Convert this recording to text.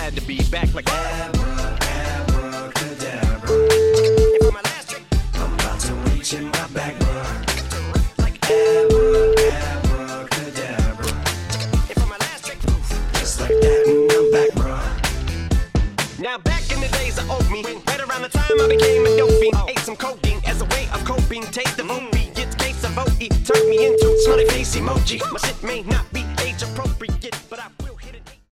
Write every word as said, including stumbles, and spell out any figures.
glad to be back like Abra, abracadabra. And for my last trick, I'm about to reach in my back, bruh. like Abra, abracadabra. And for my last trick, Just like that, and I'm back, bruh. now back in the days of old me, right around the time I became a dope fiend, ate some codeine as a way of coping. Take the opiates, case of O E, turned me into smiley face emoji. My shit may not be age appropriate, but I